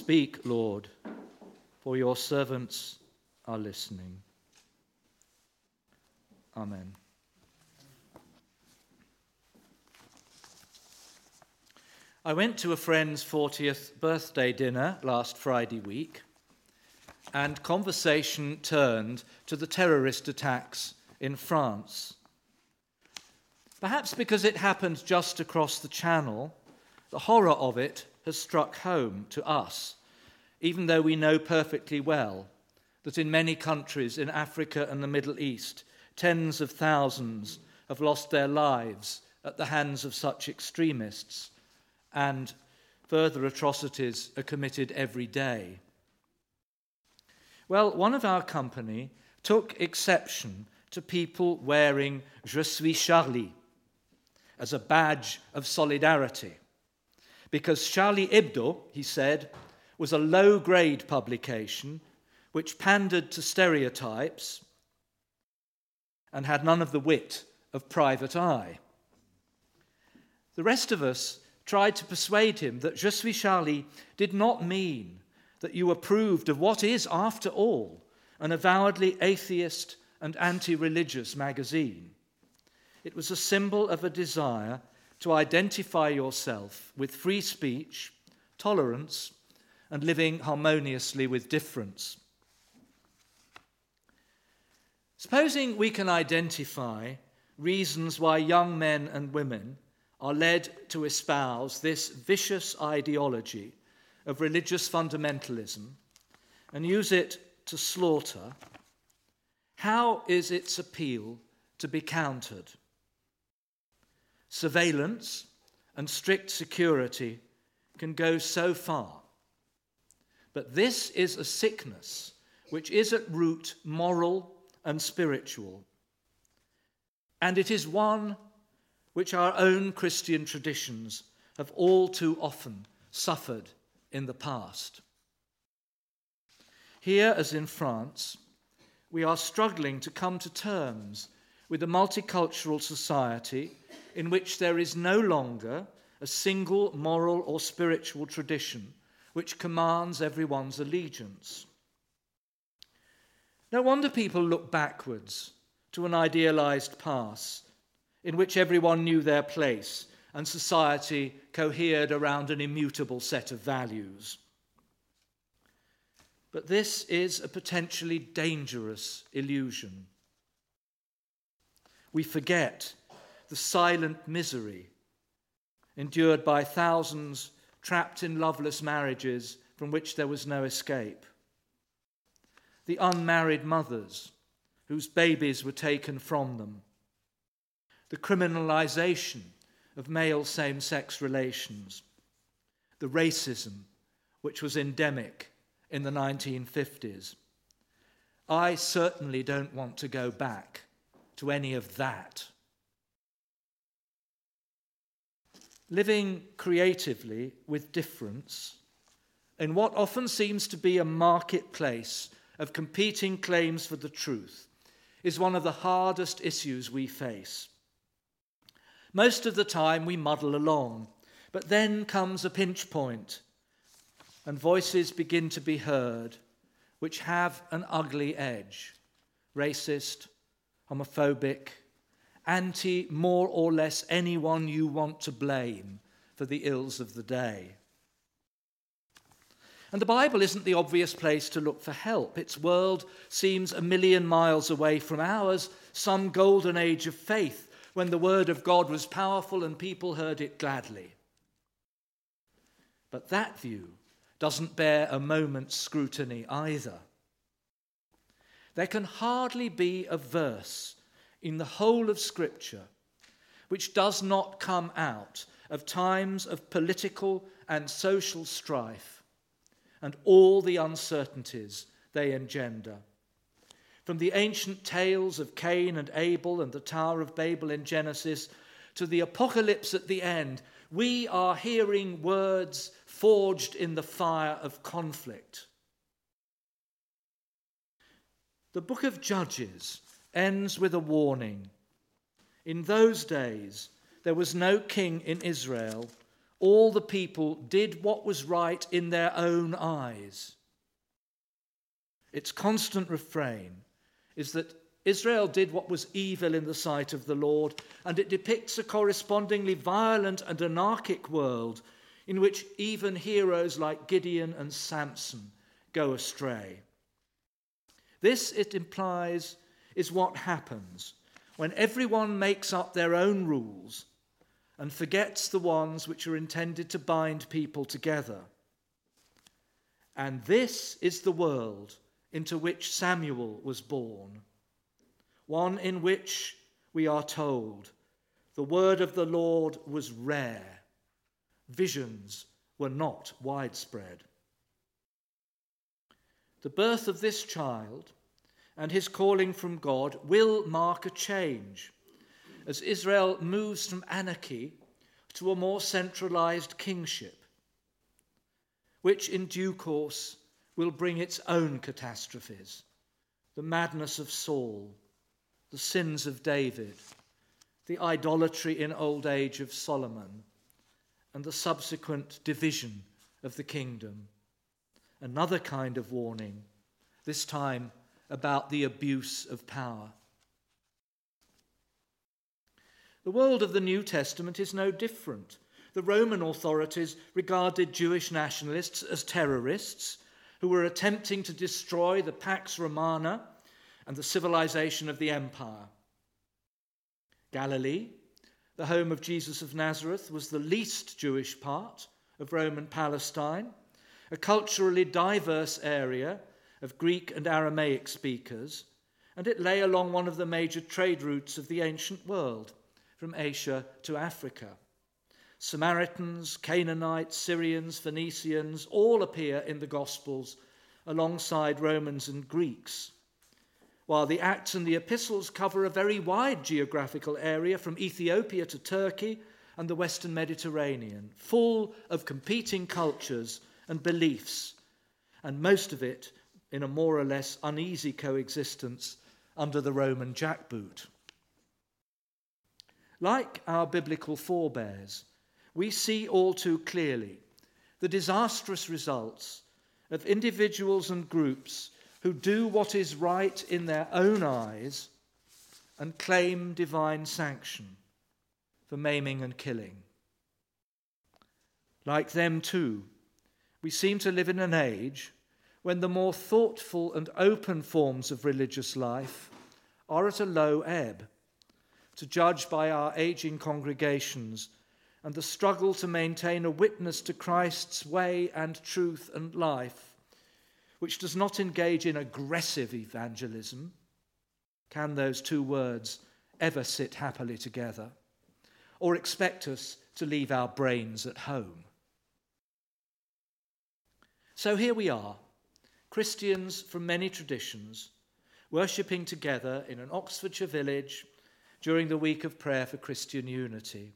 Speak, Lord, for your servants are listening. Amen. I went to a friend's 40th birthday dinner last Friday week, and conversation turned to the terrorist attacks in France. Perhaps because it happened just across the channel, the horror of it has struck home to us, even though we know perfectly well that in many countries in Africa and the Middle East, tens of thousands have lost their lives at the hands of such extremists, and further atrocities are committed every day. Well, one of our company took exception to people wearing Je suis Charlie as a badge of solidarity, because Charlie Hebdo, he said, was a low-grade publication which pandered to stereotypes and had none of the wit of Private Eye. The rest of us tried to persuade him that Je suis Charlie did not mean that you approved of what is, after all, an avowedly atheist and anti-religious magazine. It was a symbol of a desire to identify yourself with free speech, tolerance, and living harmoniously with difference. Supposing we can identify reasons why young men and women are led to espouse this vicious ideology of religious fundamentalism and use it to slaughter, how is its appeal to be countered? Surveillance and strict security can go so far, but this is a sickness which is at root moral and spiritual, and it is one which our own Christian traditions have all too often suffered in the past. Here, as in France, we are struggling to come to terms with a multicultural society in which there is no longer a single moral or spiritual tradition which commands everyone's allegiance. No wonder people look backwards to an idealized past in which everyone knew their place and society cohered around an immutable set of values. But this is a potentially dangerous illusion. We forget the silent misery endured by thousands trapped in loveless marriages from which there was no escape. The unmarried mothers whose babies were taken from them. The criminalization of male same-sex relations. The racism which was endemic in the 1950s. I certainly don't want to go back to any of that. Living creatively with difference in what often seems to be a marketplace of competing claims for the truth is one of the hardest issues we face. Most of the time we muddle along, but then comes a pinch point and voices begin to be heard which have an ugly edge, racist, homophobic, anti more or less anyone you want to blame for the ills of the day. And the Bible isn't the obvious place to look for help. Its world seems a million miles away from ours, some golden age of faith when the word of God was powerful and people heard it gladly. But that view doesn't bear a moment's scrutiny either. There can hardly be a verse in the whole of Scripture which does not come out of times of political and social strife and all the uncertainties they engender. From the ancient tales of Cain and Abel and the Tower of Babel in Genesis to the apocalypse at the end, we are hearing words forged in the fire of conflict. The book of Judges ends with a warning. In those days, there was no king in Israel. all the people did what was right in their own eyes. Its constant refrain is that Israel did what was evil in the sight of the Lord, and it depicts a correspondingly violent and anarchic world in which even heroes like Gideon and Samson go astray. This, it implies, is what happens when everyone makes up their own rules and forgets the ones which are intended to bind people together. And this is the world into which Samuel was born, one in which, we are told, the word of the Lord was rare. Visions were not widespread. The birth of this child and his calling from God will mark a change as Israel moves from anarchy to a more centralized kingship, which in due course will bring its own catastrophes, the madness of Saul, the sins of David, the idolatry in old age of Solomon, and the subsequent division of the kingdom. Another kind of warning, this time about the abuse of power. The world of the New Testament is no different. The Roman authorities regarded Jewish nationalists as terrorists who were attempting to destroy the Pax Romana and the civilization of the empire. Galilee, the home of Jesus of Nazareth, was the least Jewish part of Roman Palestine, a culturally diverse area of Greek and Aramaic speakers, and it lay along one of the major trade routes of the ancient world, from Asia to Africa. Samaritans, Canaanites, Syrians, Phoenicians all appear in the Gospels alongside Romans and Greeks, while the Acts and the Epistles cover a very wide geographical area from Ethiopia to Turkey and the Western Mediterranean, full of competing cultures and beliefs, and most of it in a more or less uneasy coexistence under the Roman jackboot. Like our biblical forebears, we see all too clearly the disastrous results of individuals and groups who do what is right in their own eyes and claim divine sanction for maiming and killing. Like them too, we seem to live in an age when the more thoughtful and open forms of religious life are at a low ebb, to judge by our aging congregations and the struggle to maintain a witness to Christ's way and truth and life, which does not engage in aggressive evangelism. Can those two words ever sit happily together? Or expect us to leave our brains at home? So here we are, Christians from many traditions, worshipping together in an Oxfordshire village during the week of prayer for Christian unity.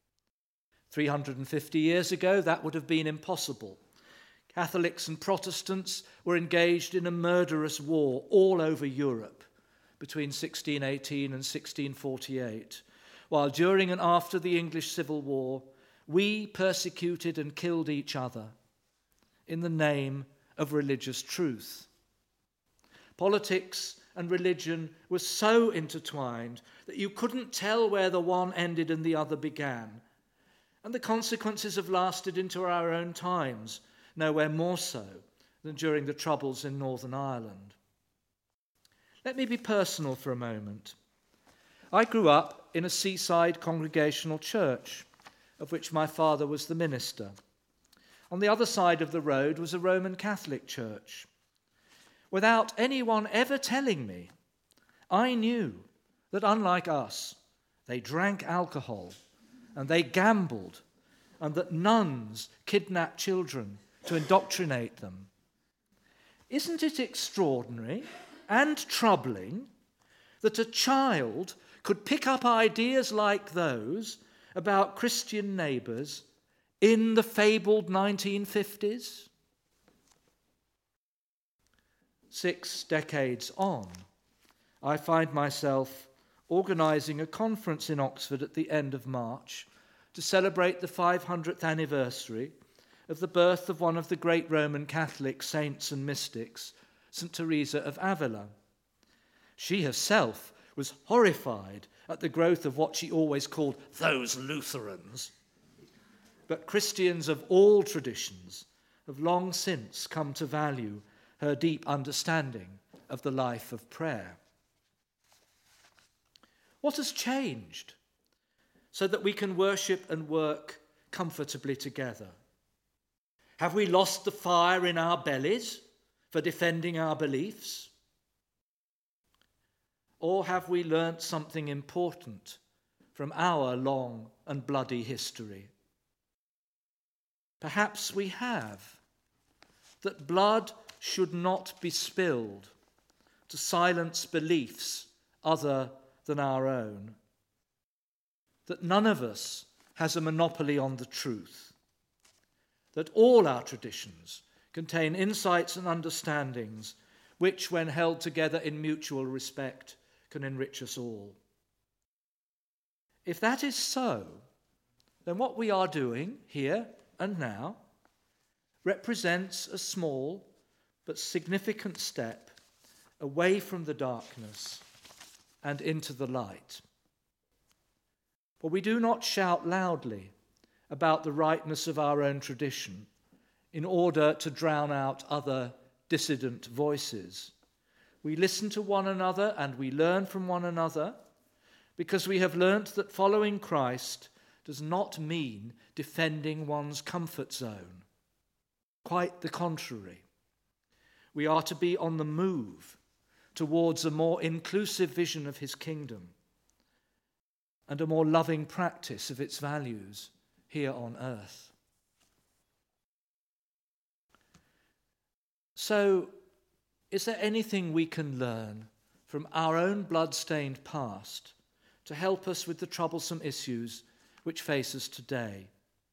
350 years ago, that would have been impossible. Catholics and Protestants were engaged in a murderous war all over Europe between 1618 and 1648, while during and after the English Civil War, we persecuted and killed each other in the name of religious truth. Politics and religion were so intertwined that you couldn't tell where the one ended and the other began. And the consequences have lasted into our own times, nowhere more so than during the Troubles in Northern Ireland. Let me be personal for a moment. I grew up in a seaside congregational church, of which my father was the minister. On the other side of the road was a Roman Catholic church. Without anyone ever telling me, I knew that unlike us, they drank alcohol and they gambled, and that nuns kidnapped children to indoctrinate them. Isn't it extraordinary and troubling that a child could pick up ideas like those about Christian neighbours in the fabled 1950s? 6 decades on, I find myself organising a conference in Oxford at the end of March to celebrate the 500th anniversary of the birth of one of the great Roman Catholic saints and mystics, St. Teresa of Avila. She herself was horrified at the growth of what she always called those Lutherans. But Christians of all traditions have long since come to value her deep understanding of the life of prayer. What has changed so that we can worship and work comfortably together? Have we lost the fire in our bellies for defending our beliefs? Or have we learnt something important from our long and bloody history? Perhaps we have, that blood should not be spilled to silence beliefs other than our own, that none of us has a monopoly on the truth, that all our traditions contain insights and understandings which, when held together in mutual respect, can enrich us all. If that is so, then what we are doing here and now represents a small but significant step away from the darkness and into the light. For we do not shout loudly about the rightness of our own tradition in order to drown out other dissident voices. We listen to one another and we learn from one another because we have learnt that following Christ does not mean defending one's comfort zone. Quite the contrary. We are to be on the move towards a more inclusive vision of his kingdom and a more loving practice of its values here on earth. So, is there anything we can learn from our own blood-stained past to help us with the troublesome issues which face us today?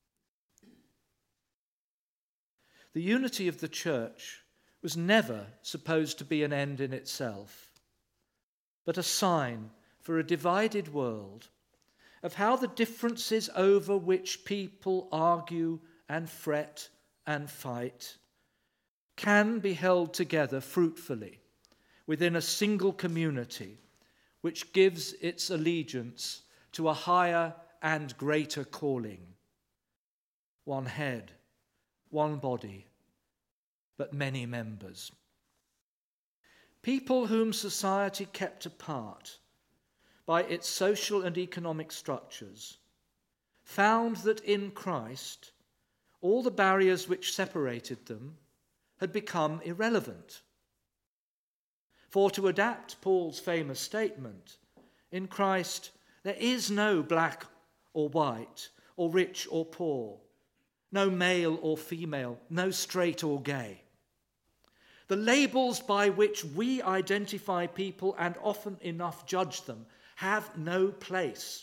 The unity of the church was never supposed to be an end in itself, but a sign for a divided world of how the differences over which people argue and fret and fight can be held together fruitfully within a single community which gives its allegiance to a higher and greater calling. One head, one body, but many members. People whom society kept apart by its social and economic structures found that in Christ all the barriers which separated them had become irrelevant. For to adapt Paul's famous statement, in Christ there is no black or white, or rich or poor, no male or female, no straight or gay. The labels by which we identify people and often enough judge them have no place.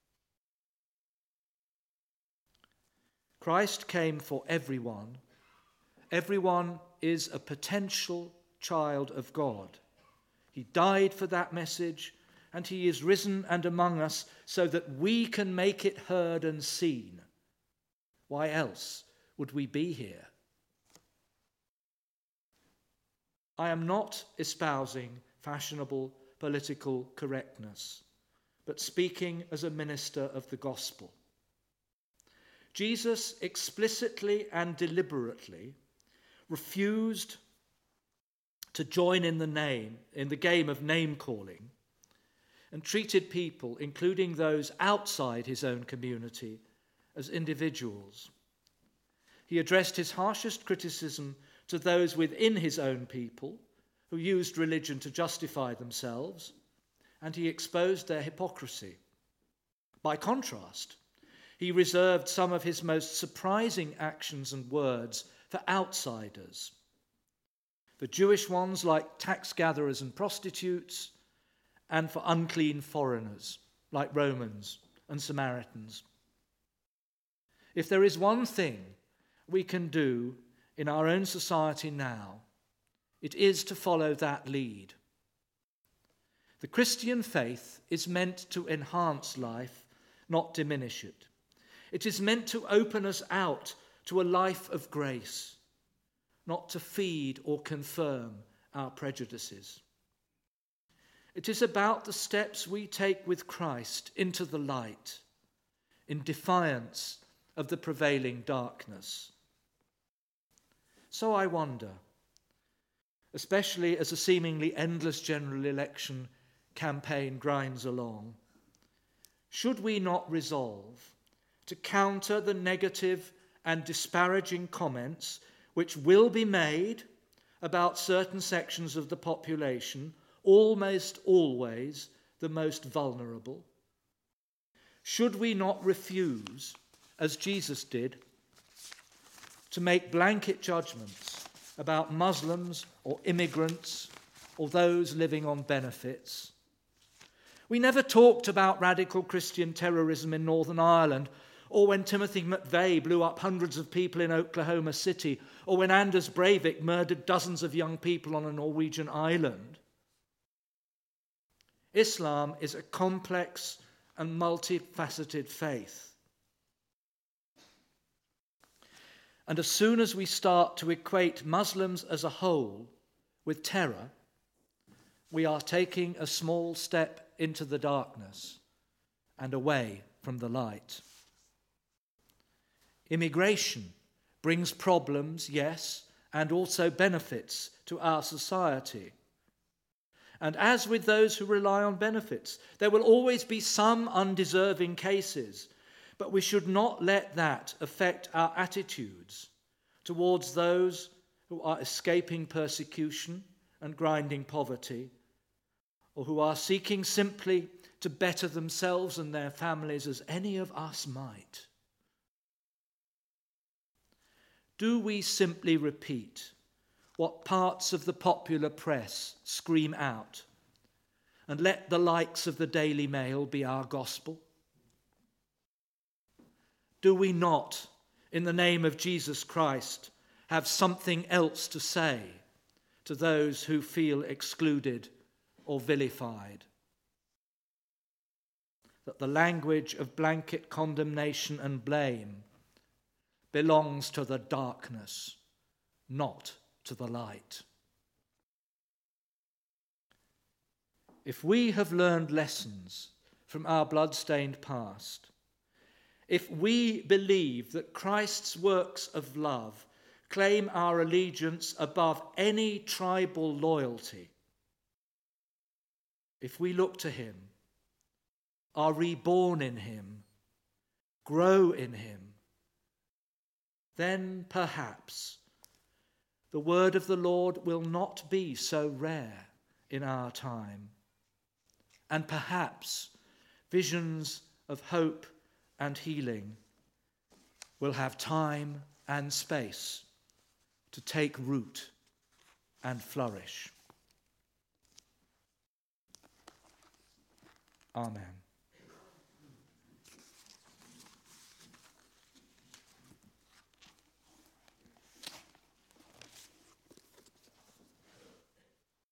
Christ came for everyone. Everyone is a potential child of God. He died for that message, and he is risen and among us so that we can make it heard and seen. Why else would we be here? I am not espousing fashionable political correctness, but speaking as a minister of the gospel. Jesus explicitly and deliberately refused to join in the game of name-calling, and treated people, including those outside his own community, as individuals. He addressed his harshest criticism to those within his own people who used religion to justify themselves, and he exposed their hypocrisy. By contrast, he reserved some of his most surprising actions and words for outsiders, for Jewish ones like tax gatherers and prostitutes, and for unclean foreigners like Romans and Samaritans. If there is one thing we can do in our own society now, it is to follow that lead. The Christian faith is meant to enhance life, not diminish it. It is meant to open us out to a life of grace, not to feed or confirm our prejudices. It is about the steps we take with Christ into the light, in defiance of the prevailing darkness. So I wonder, especially as a seemingly endless general election campaign grinds along, should we not resolve to counter the negative and disparaging comments which will be made about certain sections of the population, almost always the most vulnerable? Should we not refuse, as Jesus did, to make blanket judgments about Muslims or immigrants or those living on benefits? We never talked about radical Christian terrorism in Northern Ireland, or when Timothy McVeigh blew up hundreds of people in Oklahoma City, or when Anders Breivik murdered dozens of young people on a Norwegian island. Islam is a complex and multifaceted faith. And as soon as we start to equate Muslims as a whole with terror, we are taking a small step into the darkness and away from the light. Immigration brings problems, yes, and also benefits to our society. And as with those who rely on benefits, there will always be some undeserving cases, but we should not let that affect our attitudes towards those who are escaping persecution and grinding poverty, or who are seeking simply to better themselves and their families as any of us might. Do we simply repeat what parts of the popular press scream out and let the likes of the Daily Mail be our gospel? Do we not, in the name of Jesus Christ, have something else to say to those who feel excluded or vilified? That the language of blanket condemnation and blame belongs to the darkness, not to the light. If we have learned lessons from our blood-stained past, if we believe that Christ's works of love claim our allegiance above any tribal loyalty, if we look to him, are reborn in him, grow in him, then perhaps the word of the Lord will not be so rare in our time. And perhaps visions of hope and healing will have time and space to take root and flourish. Amen.